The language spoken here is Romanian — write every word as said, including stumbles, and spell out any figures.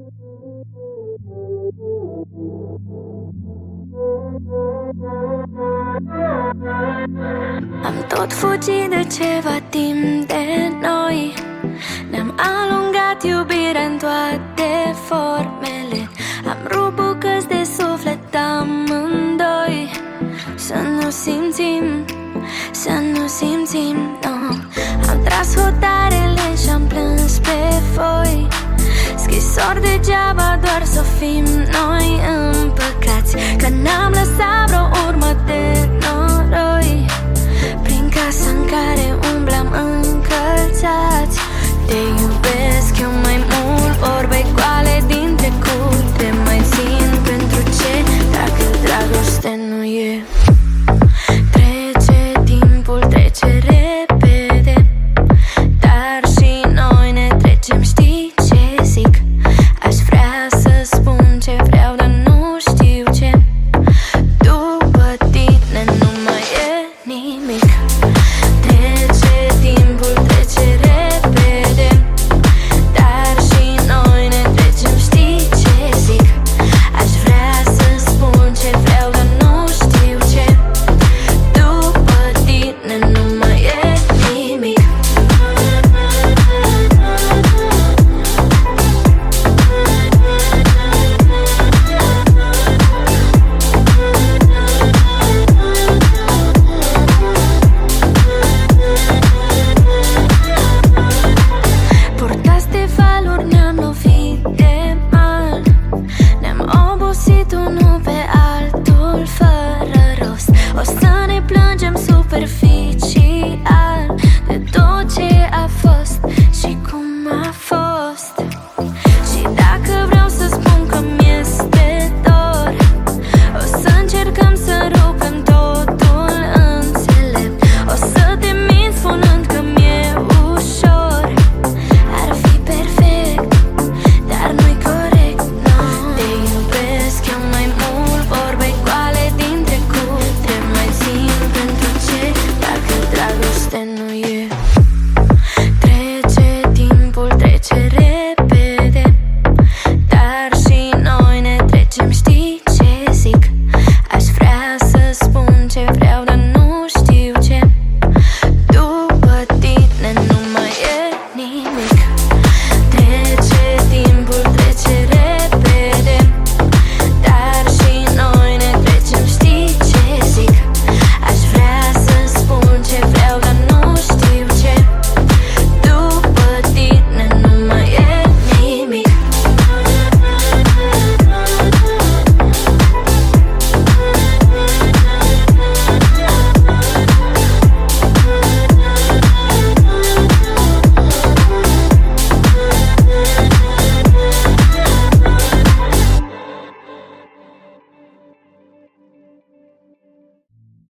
Am tot fugit de ceva timp de noi. Ne-am alungat iubirea în toate formele. Am rupt bucăți de suflet amândoi. Să nu simțim, să nu simțim, no. Am tras hotarele și-am plâns pe foi. Scrisori degeaba, doar să fim noi împăcați. Că n-am lăsat vreo